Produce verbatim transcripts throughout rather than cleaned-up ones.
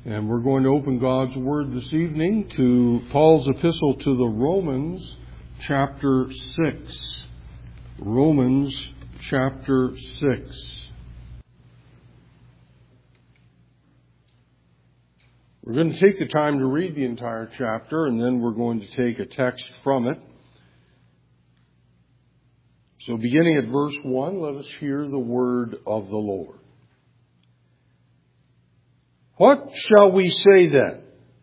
And we're going to open God's Word this evening to Paul's epistle to the Romans, chapter six. Romans, chapter six. We're going to take the time to read the entire chapter, and then we're going to take a text from it. So beginning at verse one, let us hear the word of the Lord. What shall we say then?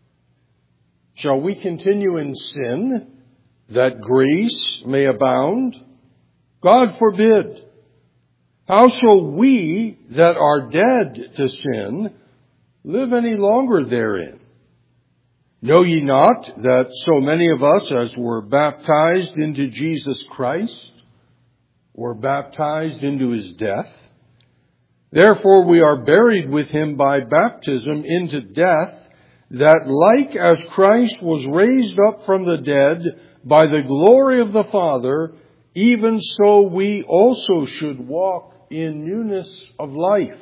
Shall we continue in sin, that grace may abound? God forbid. How shall we that are dead to sin live any longer therein? Know ye not that so many of us as were baptized into Jesus Christ were baptized into his death? Therefore we are buried with him by baptism into death, that like as Christ was raised up from the dead by the glory of the Father, even so we also should walk in newness of life.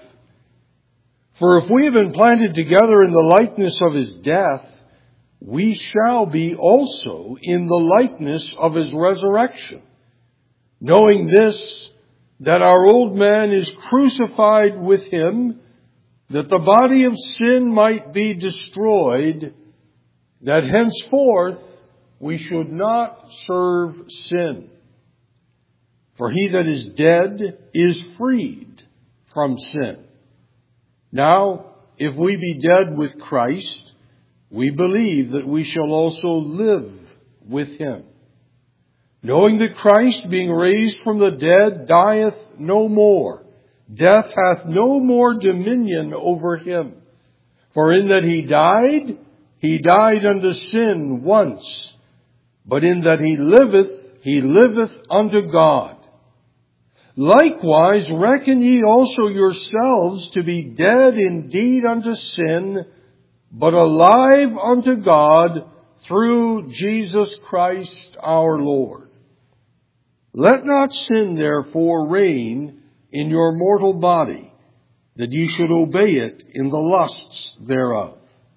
For if we have been planted together in the likeness of his death, we shall be also in the likeness of his resurrection. Knowing this, that our old man is crucified with him, that the body of sin might be destroyed, that henceforth we should not serve sin. For he that is dead is freed from sin. Now, if we be dead with Christ, we believe that we shall also live with him. Knowing that Christ, being raised from the dead, dieth no more. Death hath no more dominion over him. For in that he died, he died unto sin once. But in that he liveth, he liveth unto God. Likewise reckon ye also yourselves to be dead indeed unto sin, but alive unto God through Jesus Christ our Lord. Let not sin therefore reign in your mortal body, that ye should obey it in the lusts thereof.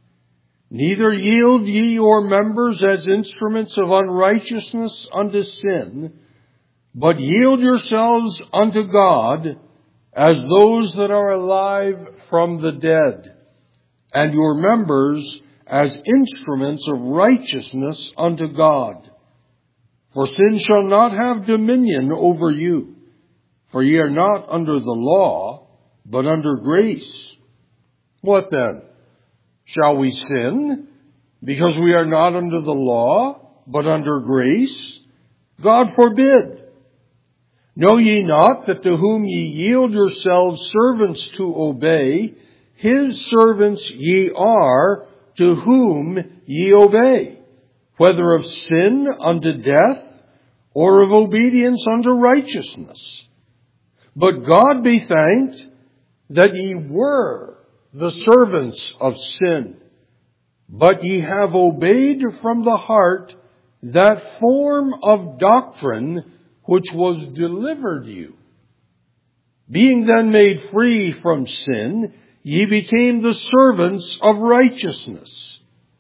Neither yield ye your members as instruments of unrighteousness unto sin, but yield yourselves unto God as those that are alive from the dead, and your members as instruments of righteousness unto God. For sin shall not have dominion over you, for ye are not under the law, but under grace. What then? Shall we sin, because we are not under the law, but under grace? God forbid. Know ye not that to whom ye yield yourselves servants to obey, his servants ye are, to whom ye obey, whether of sin unto death, or of obedience unto righteousness. But God be thanked that ye were the servants of sin, but ye have obeyed from the heart that form of doctrine which was delivered you. Being then made free from sin, ye became the servants of righteousness.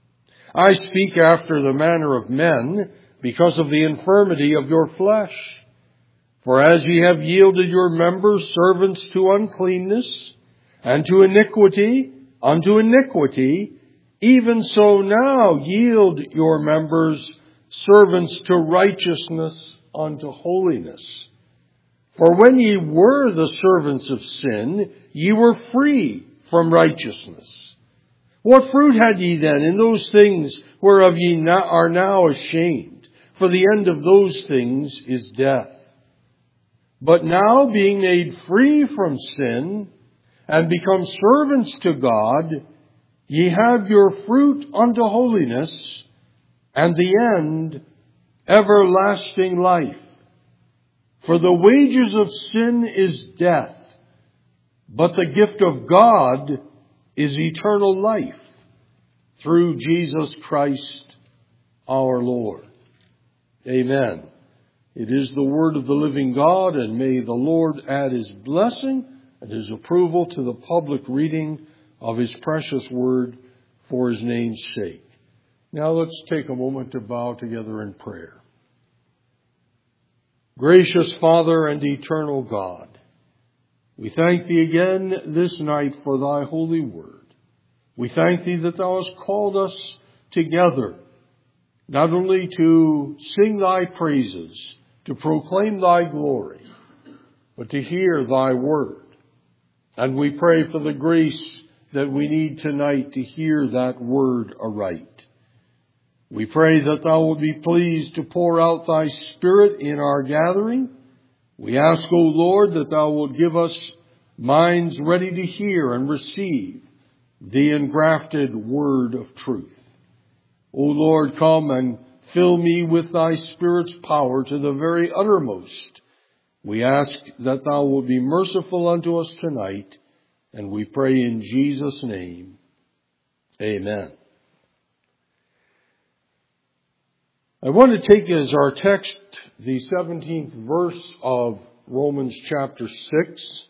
I speak after the manner of men, because of the infirmity of your flesh. For as ye have yielded your members servants to uncleanness, and to iniquity unto iniquity, even so now yield your members servants to righteousness unto holiness. For when ye were the servants of sin, ye were free from righteousness. What fruit had ye then in those things whereof ye are now ashamed? For the end of those things is death. But now, being made free from sin, and become servants to God, ye have your fruit unto holiness, and the end, everlasting life. For the wages of sin is death, but the gift of God is eternal life, through Jesus Christ our Lord. Amen. It is the word of the living God, and may the Lord add his blessing and his approval to the public reading of his precious word for His name's sake. Now let's take a moment to bow together in prayer. Gracious Father and eternal God, we thank Thee again this night for Thy holy word. We thank Thee that Thou hast called us together, not only to sing Thy praises, to proclaim Thy glory, but to hear Thy word. And we pray for the grace that we need tonight to hear that word aright. We pray that Thou will be pleased to pour out Thy Spirit in our gathering. We ask, O Lord, that Thou wilt give us minds ready to hear and receive the engrafted word of truth. O Lord, come and fill me with Thy Spirit's power to the very uttermost. We ask that Thou wilt be merciful unto us tonight, and we pray in Jesus' name. Amen. I want to take as our text the seventeenth verse of Romans chapter six.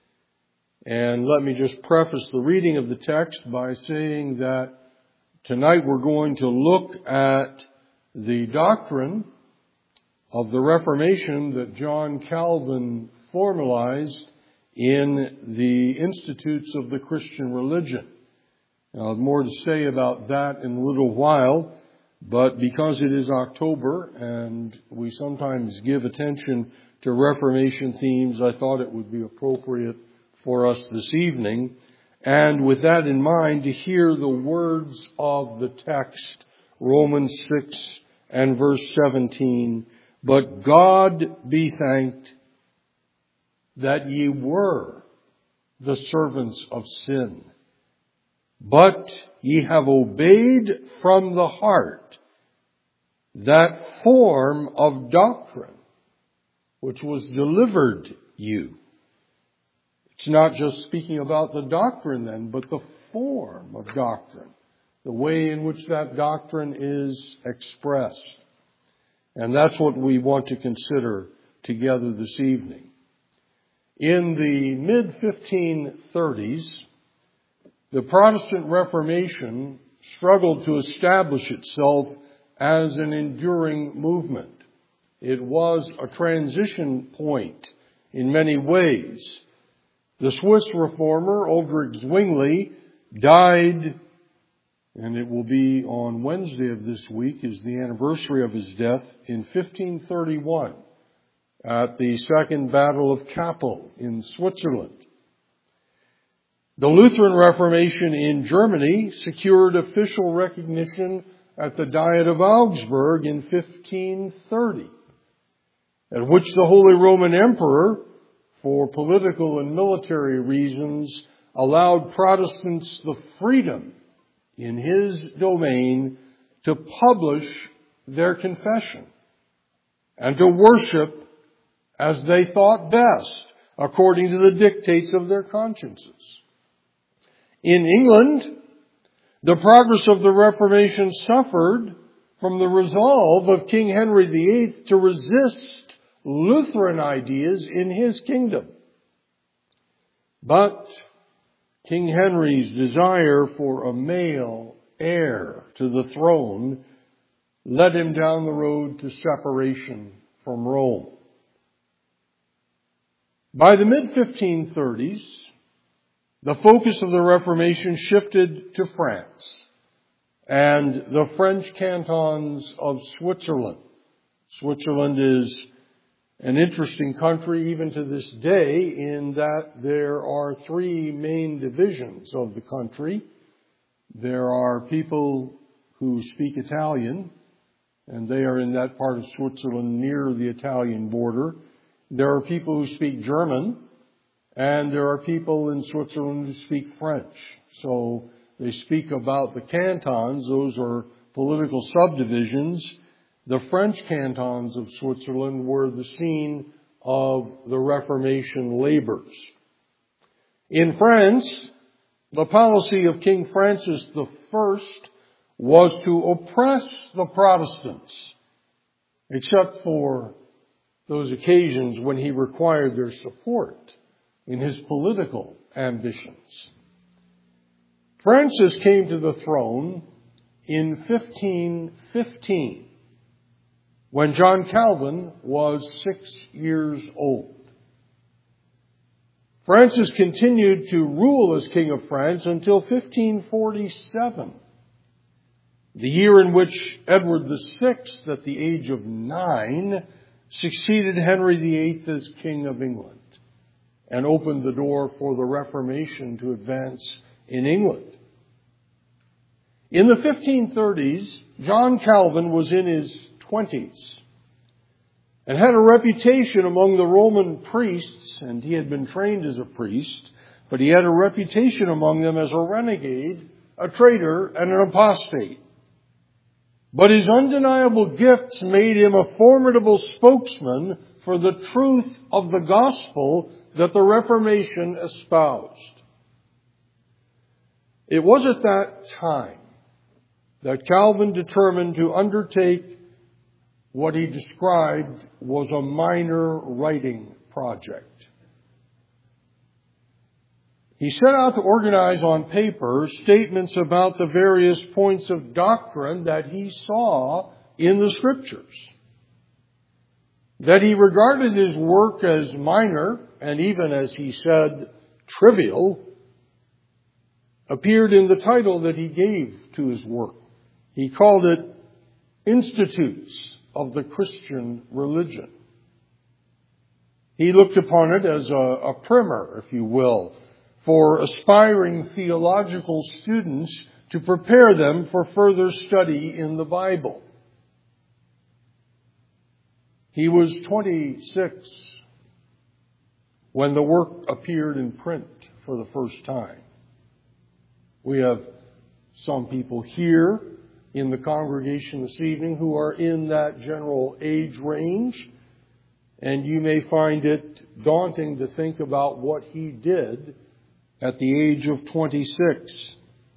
And let me just preface the reading of the text by saying that tonight we're going to look at the doctrine of the Reformation that John Calvin formalized in the Institutes of the Christian Religion. I'll have more to say about that in a little while, but because it is October and we sometimes give attention to Reformation themes, I thought it would be appropriate for us this evening, and with that in mind, to hear the words of the text, Romans six and verse seventeen. But God be thanked that ye were the servants of sin, but ye have obeyed from the heart that form of doctrine which was delivered you. It's not just speaking about the doctrine then, but the form of doctrine, the way in which that doctrine is expressed. And that's what we want to consider together this evening. In the mid fifteen thirties, the Protestant Reformation struggled to establish itself as an enduring movement. It was a transition point in many ways. The Swiss reformer, Ulrich Zwingli, died, and it will be on Wednesday of this week is the anniversary of his death, in fifteen thirty-one at the Second Battle of Kappel in Switzerland. The Lutheran Reformation in Germany secured official recognition at the Diet of Augsburg in fifteen thirty, at which the Holy Roman Emperor, for political and military reasons, allowed Protestants the freedom in his domain to publish their confession and to worship as they thought best, according to the dictates of their consciences. In England, the progress of the Reformation suffered from the resolve of King Henry the Eighth to resist Lutheran ideas in his kingdom. But King Henry's desire for a male heir to the throne led him down the road to separation from Rome. By the mid fifteen thirties, the focus of the Reformation shifted to France and the French cantons of Switzerland. Switzerland is an interesting country even to this day in that there are three main divisions of the country. There are people who speak Italian, and they are in that part of Switzerland near the Italian border. There are people who speak German, and there are people in Switzerland who speak French. So they speak about the cantons. Those are political subdivisions. The French cantons of Switzerland were the scene of the Reformation labors. In France, the policy of King Francis the First was to oppress the Protestants, except for those occasions when he required their support in his political ambitions. Francis came to the throne in fifteen fifteen, when John Calvin was six years old. Francis continued to rule as King of France until fifteen forty-seven, the year in which Edward the Sixth, at the age of nine, succeeded Henry the Eighth as King of England and opened the door for the Reformation to advance in England. In the fifteen thirties, John Calvin was in his twenties and had a reputation among the Roman priests, and he had been trained as a priest, but he had a reputation among them as a renegade, a traitor, and an apostate. But his undeniable gifts made him a formidable spokesman for the truth of the gospel that the Reformation espoused. It was at that time that Calvin determined to undertake what he described was a minor writing project. He set out to organize on paper statements about the various points of doctrine that he saw in the Scriptures. That he regarded his work as minor, and even, as he said, trivial, appeared in the title that he gave to his work. He called it Institutes of the Christian Religion. He looked upon it as a, a primer, if you will, for aspiring theological students to prepare them for further study in the Bible. He was twenty-six when the work appeared in print for the first time. We have some people here in the congregation this evening who are in that general age range, and you may find it daunting to think about what he did at the age of twenty-six.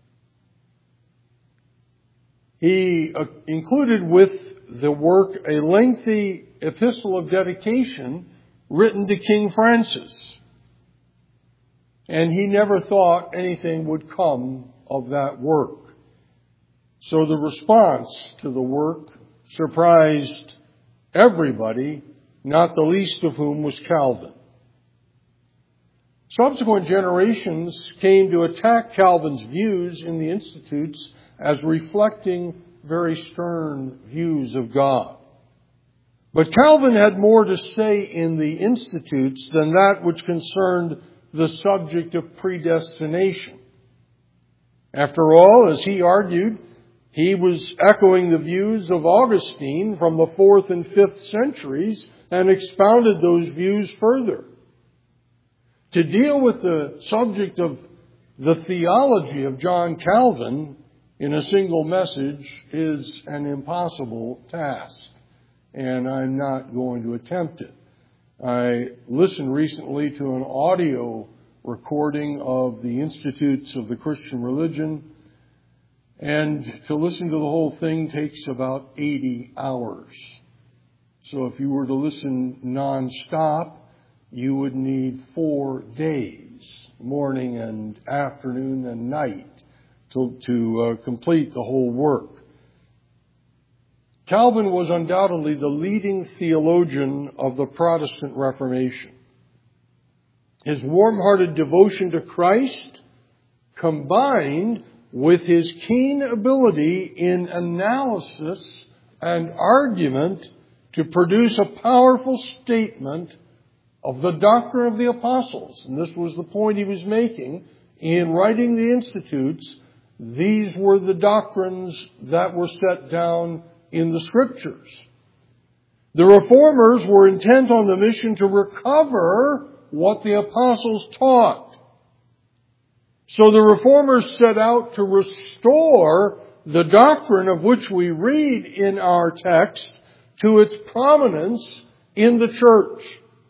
He uh, included with the work a lengthy epistle of dedication written to King Francis. And he never thought anything would come of that work. So the response to the work surprised everybody, not the least of whom was Calvin. Subsequent generations came to attack Calvin's views in the Institutes as reflecting very stern views of God. But Calvin had more to say in the Institutes than that which concerned the subject of predestination. After all, as he argued, he was echoing the views of Augustine from the fourth and fifth centuries and expounded those views further. To deal with the subject of the theology of John Calvin in a single message is an impossible task, and I'm not going to attempt it. I listened recently to an audio recording of the Institutes of the Christian Religion, and to listen to the whole thing takes about eighty hours. So if you were to listen non-stop, you would need four days, morning and afternoon and night, to, to uh, complete the whole work. Calvin was undoubtedly the leading theologian of the Protestant Reformation. His warm-hearted devotion to Christ, combined with his keen ability in analysis and argument to produce a powerful statement of the doctrine of the apostles. And this was the point he was making in writing the Institutes. These were the doctrines that were set down in the Scriptures. The Reformers were intent on the mission to recover what the apostles taught. So the Reformers set out to restore the doctrine of which we read in our text to its prominence in the church.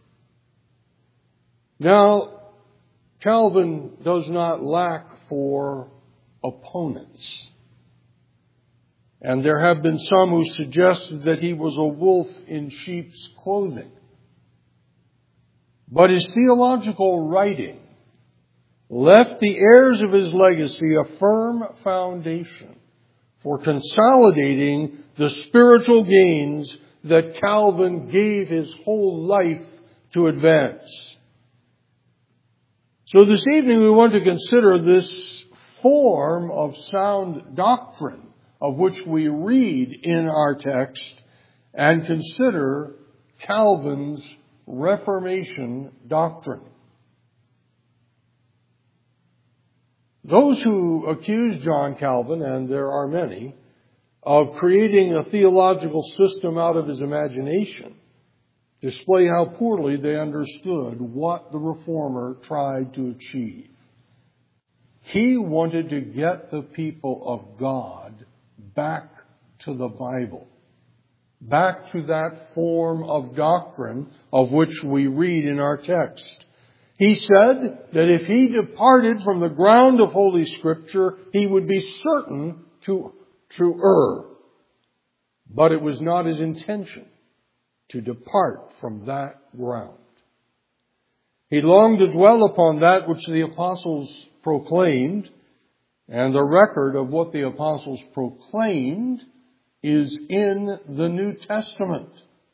Now, Calvin does not lack for opponents. And there have been some who suggested that he was a wolf in sheep's clothing. But his theological writing left the heirs of his legacy a firm foundation for consolidating the spiritual gains that Calvin gave his whole life to advance. So this evening we want to consider this form of sound doctrine of which we read in our text and consider Calvin's Reformation doctrine. Those who accuse John Calvin, and there are many, of creating a theological system out of his imagination, display how poorly they understood what the Reformer tried to achieve. He wanted to get the people of God back to the Bible, back to that form of doctrine of which we read in our text. He said that if he departed from the ground of Holy Scripture, he would be certain to, to err. But it was not his intention to depart from that ground. He longed to dwell upon that which the apostles proclaimed, and the record of what the apostles proclaimed is in the New Testament.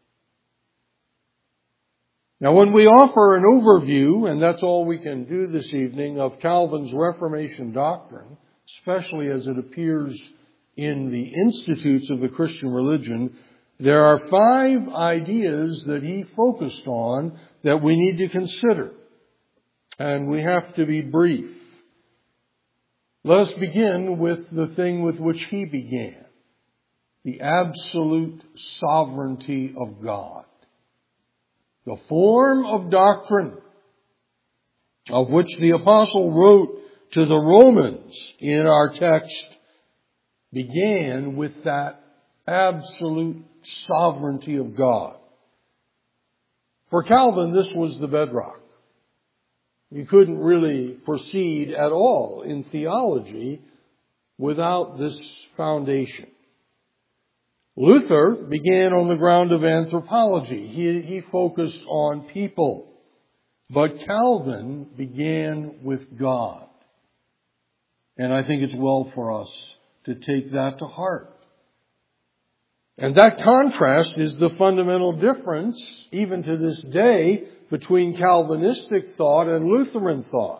Now, when we offer an overview, and that's all we can do this evening, of Calvin's Reformation doctrine, especially as it appears in the Institutes of the Christian Religion, there are five ideas that he focused on that we need to consider. And we have to be brief. Let us begin with the thing with which he began, the absolute sovereignty of God. The form of doctrine of which the apostle wrote to the Romans in our text began with that absolute sovereignty of God. For Calvin, this was the bedrock. You couldn't really proceed at all in theology without this foundation. Luther began on the ground of anthropology. He, he focused on people. But Calvin began with God. And I think it's well for us to take that to heart. And that contrast is the fundamental difference, even to this day, between Calvinistic thought and Lutheran thought.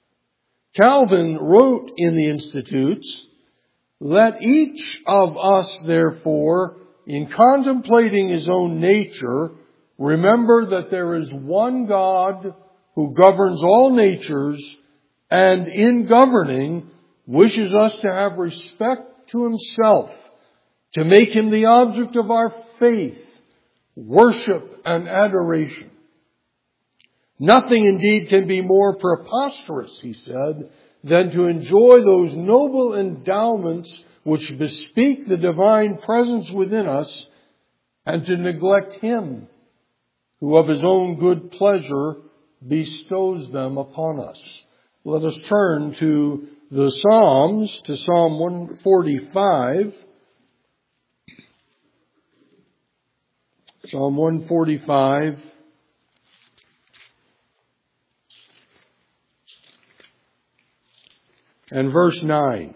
Calvin wrote in the Institutes, "Let each of us, therefore, in contemplating his own nature, remember that there is one God who governs all natures, and in governing wishes us to have respect to himself, to make him the object of our faith, worship, and adoration. Nothing indeed can be more preposterous," he said, "than to enjoy those noble endowments which bespeak the divine presence within us, and to neglect him who of his own good pleasure bestows them upon us." Let us turn to the Psalms, to Psalm one forty-five. Psalm one forty-five. And verse nine.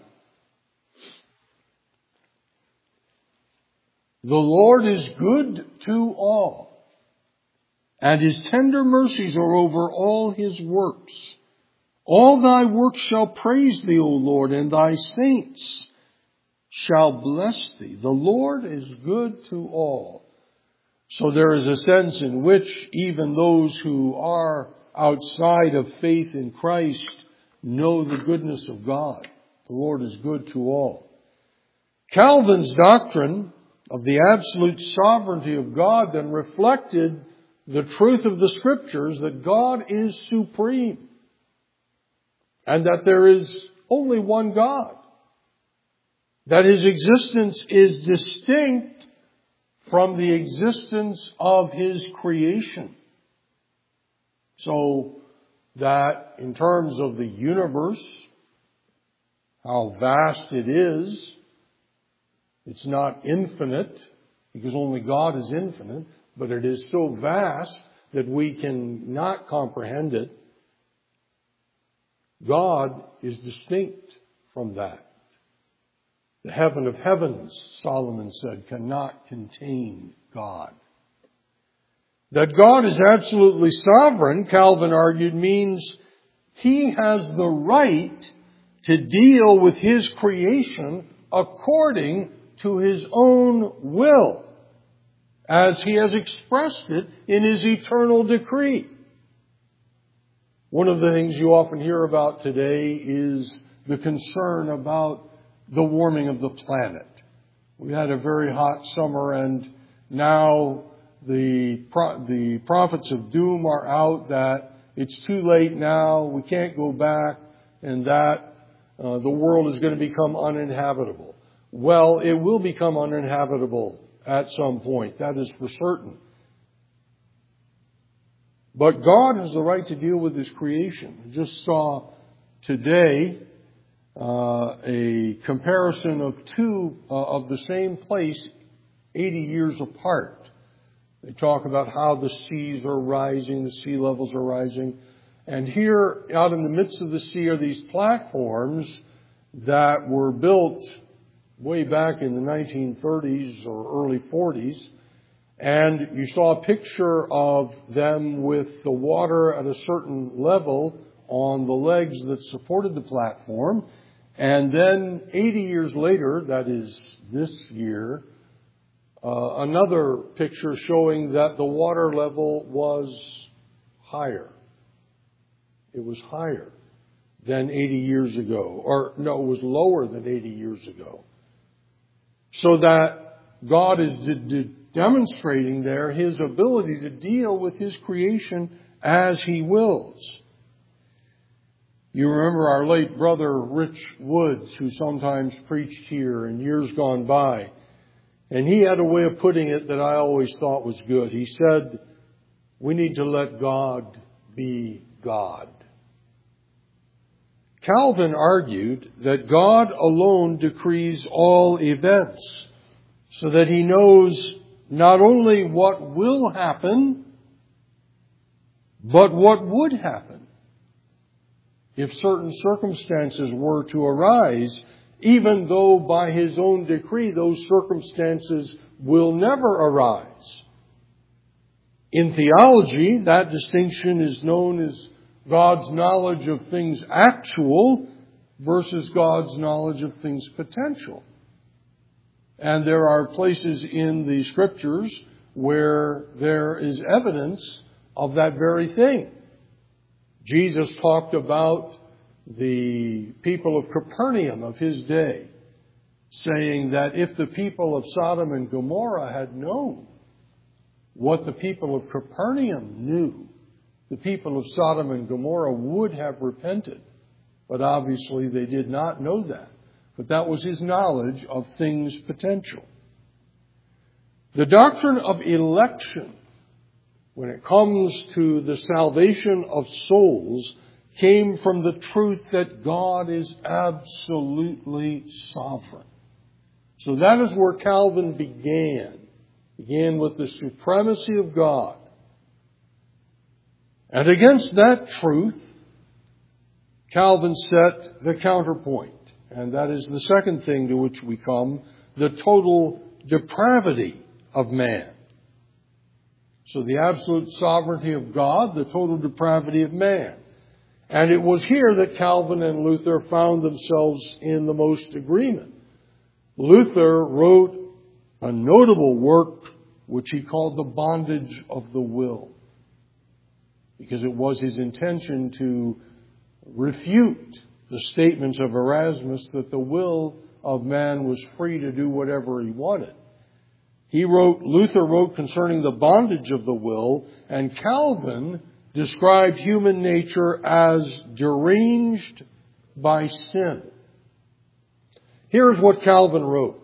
"The Lord is good to all, and his tender mercies are over all his works. All thy works shall praise thee, O Lord, and thy saints shall bless thee. The Lord is good to all." So there is a sense in which even those who are outside of faith in Christ know the goodness of God. The Lord is good to all. Calvin's doctrine of the absolute sovereignty of God then reflected the truth of the Scriptures that God is supreme and that there is only one God, that his existence is distinct from the existence of his creation. So that in terms of the universe, how vast it is, it's not infinite, because only God is infinite, but it is so vast that we can not comprehend it. God is distinct from that. The heaven of heavens, Solomon said, cannot contain God. That God is absolutely sovereign, Calvin argued, means He has the right to deal with His creation according to His own will, as He has expressed it in His eternal decree. One of the things you often hear about today is the concern about the warming of the planet. We had a very hot summer, and now the pro- the prophets of doom are out that it's too late now, we can't go back, and that uh, the world is going to become uninhabitable. Well, it will become uninhabitable at some point. That is for certain. But God has the right to deal with His creation. I just saw today uh, a comparison of two uh, of the same place eighty years apart. They talk about how the seas are rising, the sea levels are rising. And here, out in the midst of the sea, are these platforms that were built way back in the nineteen thirties or early forties. And you saw a picture of them with the water at a certain level on the legs that supported the platform. And then eighty years later, that is this year, uh, another picture showing that the water level was higher. It was higher than eighty years ago. Or no, it was lower than eighty years ago. So that God is de- de- demonstrating there His ability to deal with His creation as He wills. You remember our late brother Rich Woods, who sometimes preached here in years gone by. And he had a way of putting it that I always thought was good. He said, we need to let God be God. Calvin argued that God alone decrees all events, so that He knows not only what will happen, but what would happen if certain circumstances were to arise, even though by His own decree those circumstances will never arise. In theology, that distinction is known as God's knowledge of things actual versus God's knowledge of things potential. And there are places in the Scriptures where there is evidence of that very thing. Jesus talked about the people of Capernaum of His day, saying that if the people of Sodom and Gomorrah had known what the people of Capernaum knew, the people of Sodom and Gomorrah would have repented. But obviously they did not know that. But that was His knowledge of things potential. The doctrine of election, when it comes to the salvation of souls, came from the truth that God is absolutely sovereign. So that is where Calvin began. Began with the supremacy of God. And against that truth, Calvin set the counterpoint. And that is the second thing to which we come, the total depravity of man. So the absolute sovereignty of God, the total depravity of man. And it was here that Calvin and Luther found themselves in the most agreement. Luther wrote a notable work which he called The Bondage of the Will, because it was his intention to refute the statements of Erasmus that the will of man was free to do whatever he wanted. He wrote, Luther wrote concerning the bondage of the will, and Calvin described human nature as deranged by sin. Here's what Calvin wrote.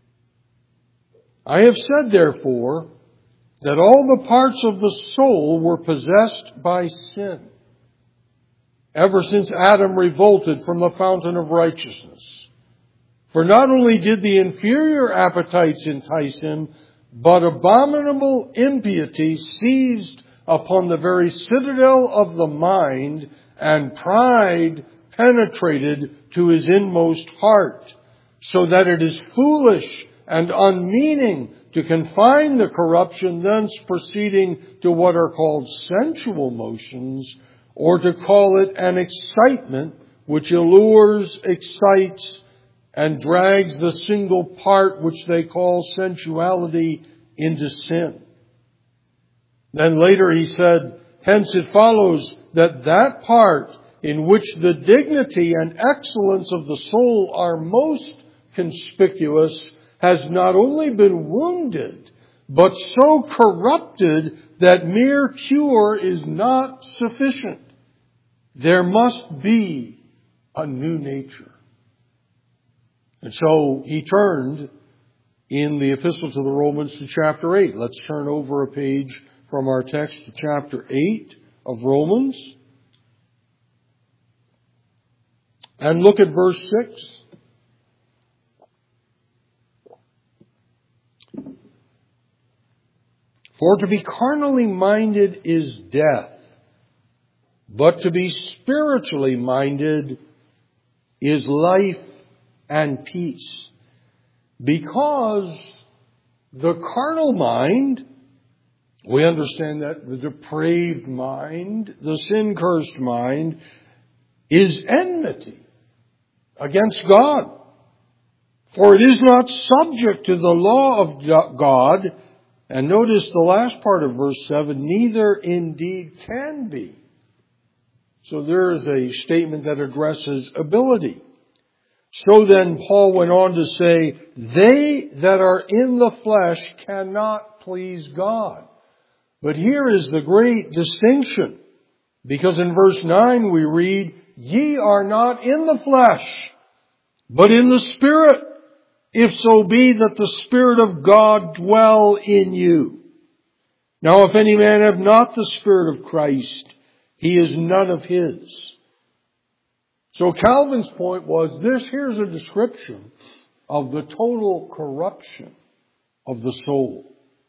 I have said, therefore, that all the parts of the soul were possessed by sin, ever since Adam revolted from the fountain of righteousness. For not only did the inferior appetites entice him, but abominable impiety seized upon the very citadel of the mind, and pride penetrated to his inmost heart, so that it is foolish and unmeaning to confine the corruption thence proceeding to what are called sensual motions, or to call it an excitement which allures, excites, and drags the single part which they call sensuality into sin. Then later he said, hence it follows that that part in which the dignity and excellence of the soul are most conspicuous has not only been wounded, but so corrupted that mere cure is not sufficient. There must be a new nature. And so he turned in the Epistle to the Romans to chapter eight. Let's turn over a page from our text to chapter eight of Romans. And look at verse six. For to be carnally minded is death, but to be spiritually minded is life and peace. Because the carnal mind, we understand that the depraved mind, the sin-cursed mind, is enmity against God. For it is not subject to the law of God. And notice the last part of verse seven, neither indeed can be. So there is a statement that addresses ability. So then Paul went on to say, they that are in the flesh cannot please God. But here is the great distinction. Because in verse nine we read, ye are not in the flesh, but in the Spirit, if so be that the Spirit of God dwell in you. Now if any man have not the Spirit of Christ, he is none of his. So Calvin's point was this, here's a description of the total corruption of the soul.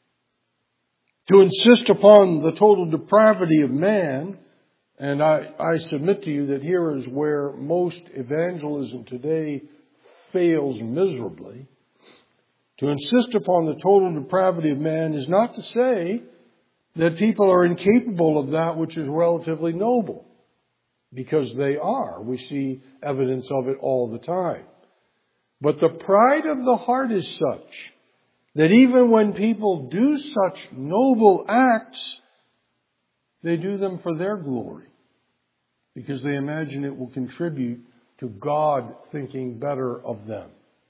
To insist upon the total depravity of man, and I, I submit to you that here is where most evangelism today fails miserably. To insist upon the total depravity of man is not to say that people are incapable of that which is relatively noble. Because they are. We see evidence of it all the time. But the pride of the heart is such that even when people do such noble acts, they do them for their glory. Because they imagine it will contribute to God thinking better of them.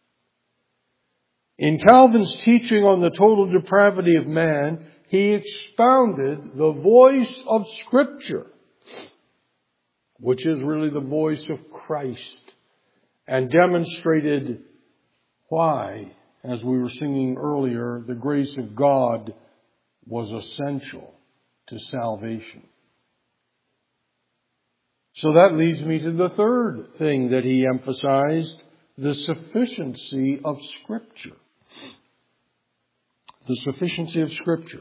In Calvin's teaching on the total depravity of man, he expounded the voice of Scripture, which is really the voice of Christ, and demonstrated why, as we were singing earlier, the grace of God was essential to salvation. So that leads me to the third thing that he emphasized, the sufficiency of Scripture. The sufficiency of Scripture.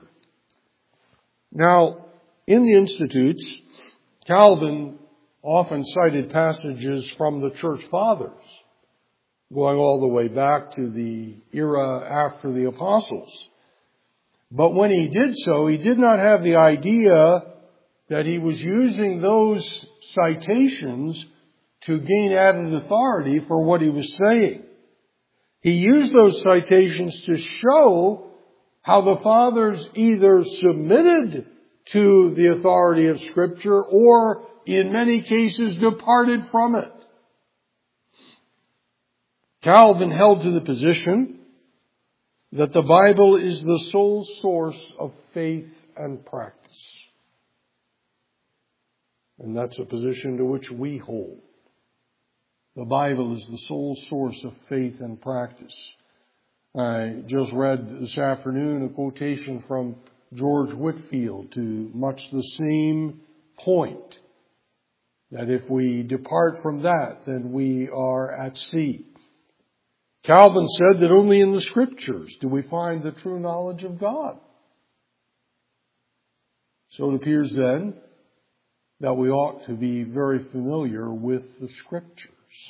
Now, in the Institutes, Calvin often cited passages from the Church Fathers, going all the way back to the era after the Apostles. But when he did so, he did not have the idea that he was using those citations to gain added authority for what he was saying. He used those citations to show how the Fathers either submitted to the authority of Scripture or in many cases departed from it. Calvin held to the position that the Bible is the sole source of faith and practice. And that's a position to which we hold. The Bible is the sole source of faith and practice. I just read this afternoon a quotation from George Whitefield to much the same point. That if we depart from that, then we are at sea. Calvin said that only in the Scriptures do we find the true knowledge of God. So it appears then that we ought to be very familiar with the Scriptures.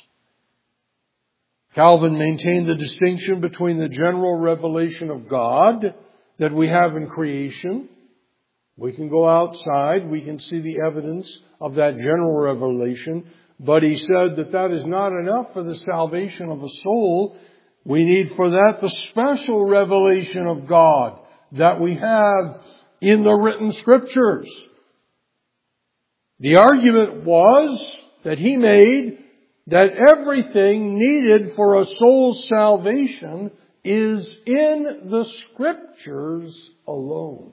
Calvin maintained the distinction between the general revelation of God that we have in creation. We can go outside, we can see the evidence of that general revelation, but he said that that is not enough for the salvation of a soul. We need for that the special revelation of God that we have in the written Scriptures. The argument was that he made that everything needed for a soul's salvation is in the Scriptures alone.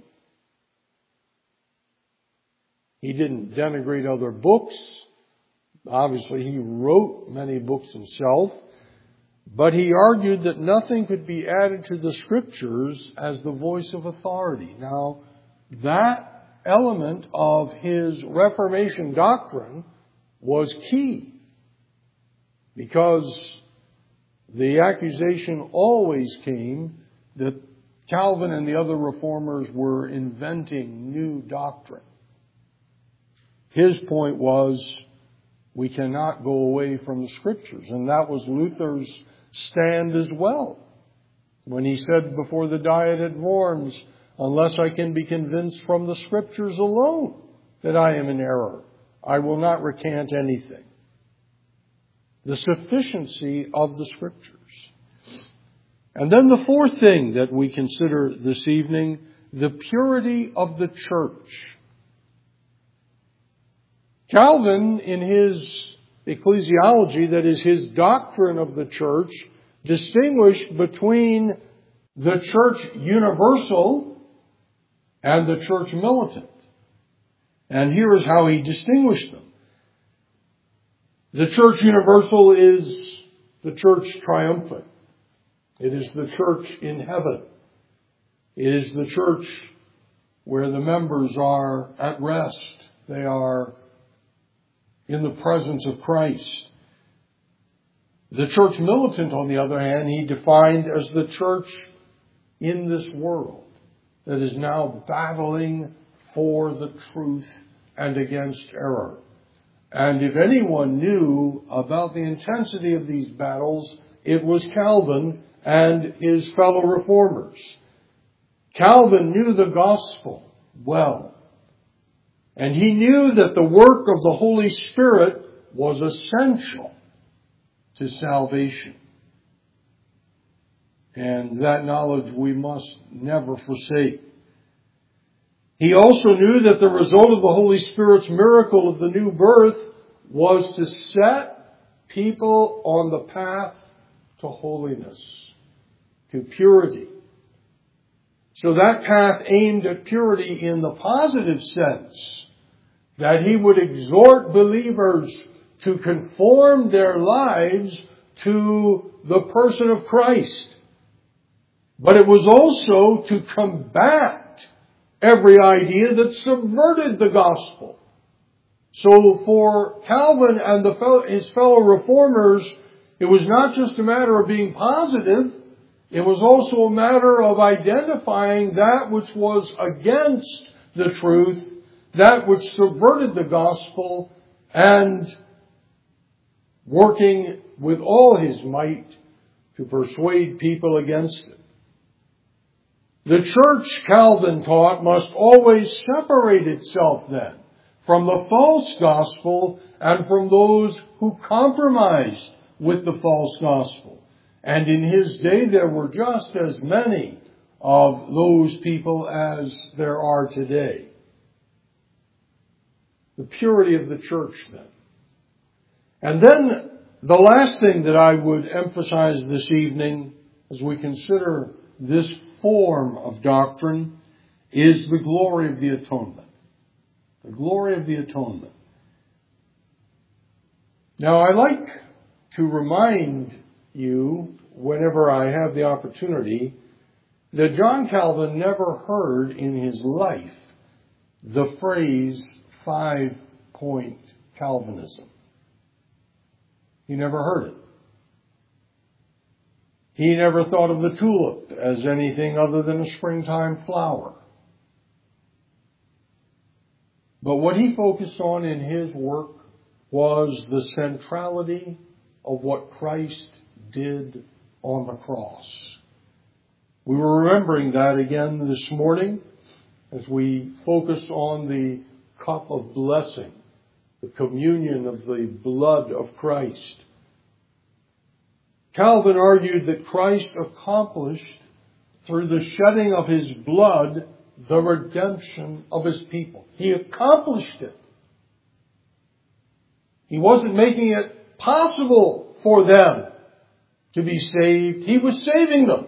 He didn't denigrate other books. Obviously, he wrote many books himself. But he argued that nothing could be added to the Scriptures as the voice of authority. Now, that element of his Reformation doctrine was key, because the accusation always came that Calvin and the other reformers were inventing new doctrine. His point was, we cannot go away from the Scriptures. And that was Luther's stand as well, when he said before the Diet at Worms, unless I can be convinced from the Scriptures alone that I am in error, I will not recant anything. The sufficiency of the Scriptures. And then the fourth thing that we consider this evening, the purity of the church. Calvin, in his ecclesiology, that is his doctrine of the church, distinguished between the church universal and the church militant. And here is how he distinguished them. The church universal is the church triumphant. It is the church in heaven. It is the church where the members are at rest. They are in the presence of Christ. The church militant, on the other hand, he defined as the church in this world that is now battling for the truth and against error. And if anyone knew about the intensity of these battles, it was Calvin and his fellow reformers. Calvin knew the gospel well. And he knew that the work of the Holy Spirit was essential to salvation. And that knowledge we must never forsake. He also knew that the result of the Holy Spirit's miracle of the new birth was to set people on the path to holiness, to purity. So that path aimed at purity in the positive sense, that he would exhort believers to conform their lives to the person of Christ. But it was also to combat every idea that subverted the gospel. So for Calvin and the, his fellow reformers, it was not just a matter of being positive. It was also a matter of identifying that which was against the truth, that which subverted the gospel, and working with all his might to persuade people against it. The church, Calvin taught, must always separate itself then from the false gospel and from those who compromised with the false gospel. And in his day there were just as many of those people as there are today. The purity of the church then. And then the last thing that I would emphasize this evening as we consider this form of doctrine is the glory of the atonement. The glory of the atonement. Now, I like to remind you, whenever I have the opportunity, that John Calvin never heard in his life the phrase five-point Calvinism. He never heard it. He never thought of the tulip as anything other than a springtime flower. But what he focused on in his work was the centrality of what Christ did on the cross. We were remembering that again this morning as we focus on the cup of blessing, the communion of the blood of Christ. Calvin argued that Christ accomplished through the shedding of his blood the redemption of his people. He accomplished it. He wasn't making it possible for them to be saved. He was saving them.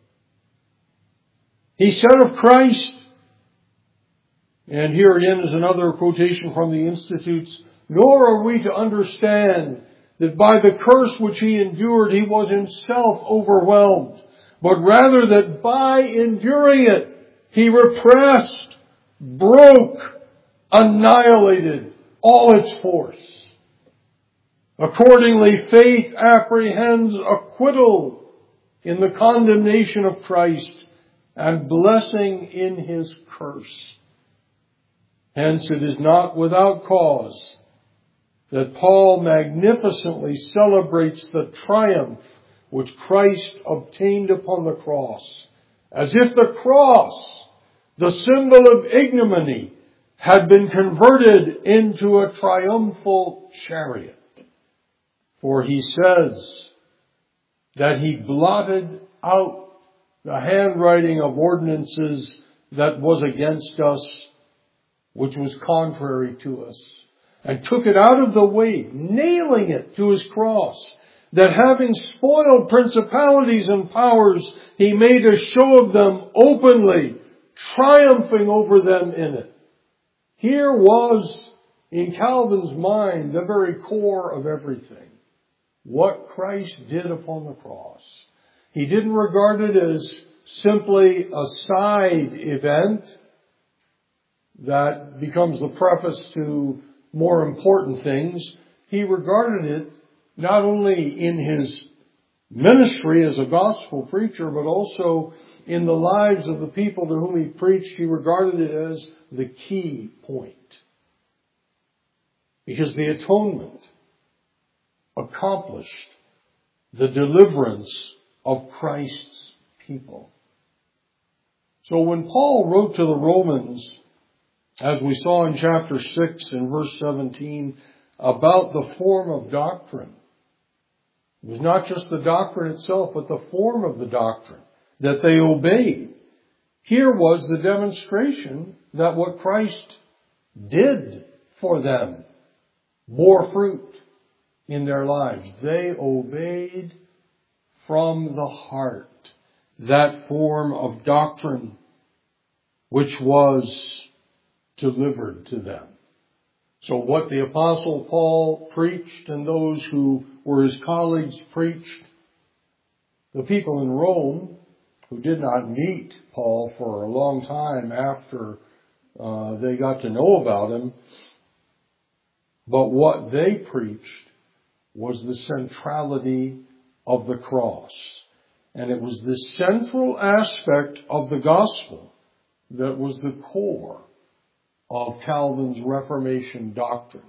He said of Christ, and here again is another quotation from the Institutes, "Nor are we to understand that by the curse which he endured, he was himself overwhelmed, but rather that by enduring it, he repressed, broke, annihilated all its force. Accordingly, faith apprehends acquittal in the condemnation of Christ and blessing in his curse. Hence it is not without cause that Paul magnificently celebrates the triumph which Christ obtained upon the cross, as if the cross, the symbol of ignominy, had been converted into a triumphal chariot. For he says that he blotted out the handwriting of ordinances that was against us, which was contrary to us, and took it out of the way, nailing it to his cross, that having spoiled principalities and powers, he made a show of them openly, triumphing over them in it." Here was, in Calvin's mind, the very core of everything. What Christ did upon the cross. He didn't regard it as simply a side event that becomes the preface to more important things. He regarded it not only in his ministry as a gospel preacher, but also in the lives of the people to whom he preached. He regarded it as the key point. Because the atonement accomplished the deliverance of Christ's people. So when Paul wrote to the Romans, as we saw in chapter six and verse seventeen, about the form of doctrine, it was not just the doctrine itself, but the form of the doctrine that they obeyed. Here was the demonstration that what Christ did for them bore fruit in their lives. They obeyed from the heart that form of doctrine which was delivered to them. So what the Apostle Paul preached and those who were his colleagues preached, the people in Rome who did not meet Paul for a long time after uh, they got to know about him, but what they preached was the centrality of the cross. And it was the central aspect of the gospel that was the core of Calvin's Reformation doctrine.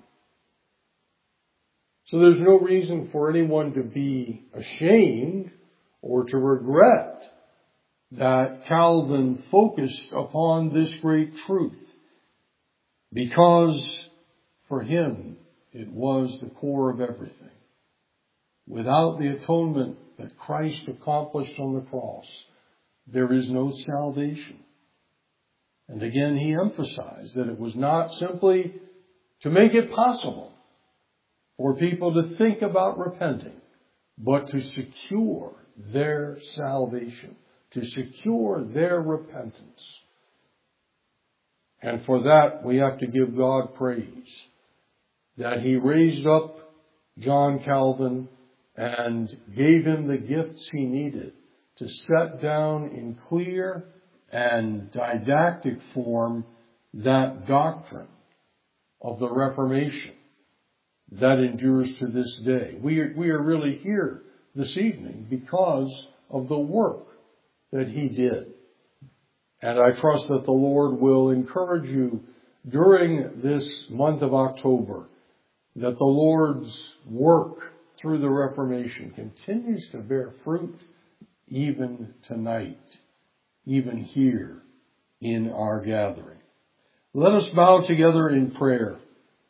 So there's no reason for anyone to be ashamed or to regret that Calvin focused upon this great truth, because for him it was the core of everything. Without the atonement that Christ accomplished on the cross, there is no salvation. And again, he emphasized that it was not simply to make it possible for people to think about repenting, but to secure their salvation, to secure their repentance. And for that, we have to give God praise that he raised up John Calvin and gave him the gifts he needed to set down in clear and didactic form that doctrine of the Reformation that endures to this day. We are, we are really here this evening because of the work that he did. And I trust that the Lord will encourage you during this month of October that the Lord's work through the Reformation continues to bear fruit even tonight, even here in our gathering. Let us bow together in prayer.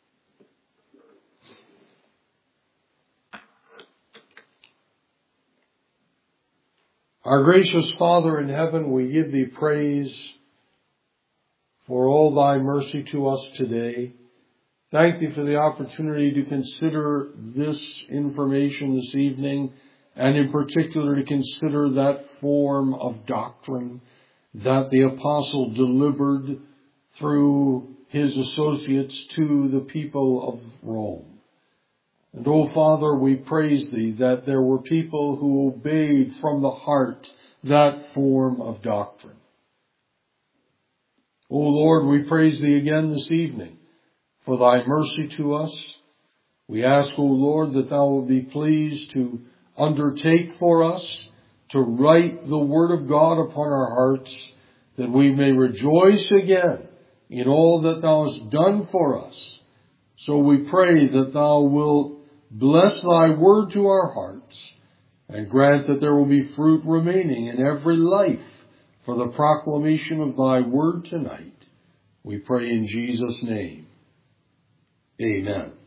Our gracious Father in heaven, we give Thee praise for all Thy mercy to us today. Thank Thee for the opportunity to consider this information this evening, and in particular to consider that form of doctrine that the apostle delivered through his associates to the people of Rome. And, oh Father, we praise Thee that there were people who obeyed from the heart that form of doctrine. O Lord, we praise Thee again this evening for Thy mercy to us. We ask, O Lord, that Thou will be pleased to undertake for us to write the Word of God upon our hearts, that we may rejoice again in all that Thou hast done for us. So we pray that Thou wilt bless Thy Word to our hearts, and grant that there will be fruit remaining in every life for the proclamation of Thy Word tonight. We pray in Jesus' name. Amen.